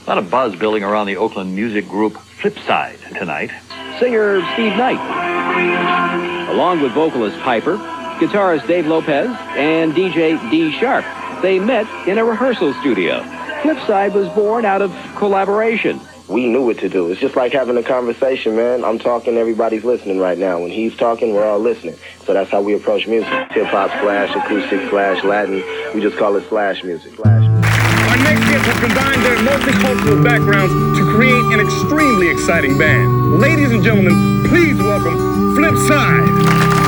A lot of buzz building around the Oakland music group Flipside tonight. Singer Steve Knight, along with vocalist Piper, guitarist Dave Lopez, and DJ D Sharp. They met in a rehearsal studio. Flipside was born out of collaboration. We knew what to do. It's just like having a conversation, man. I'm talking, everybody's listening right now. When he's talking, we're all listening. So that's how we approach music. Hip-hop slash acoustic slash Latin. We just call it slash music. Our next guests have combined their multicultural backgrounds to create an extremely exciting band. Ladies and gentlemen, please welcome Flipside.